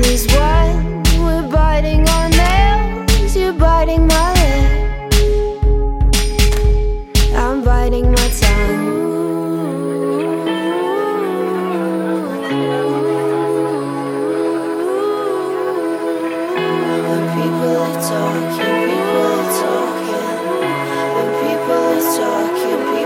is wild. We're biting our nails, you're biting my lip, I'm biting my tongue. People are talking.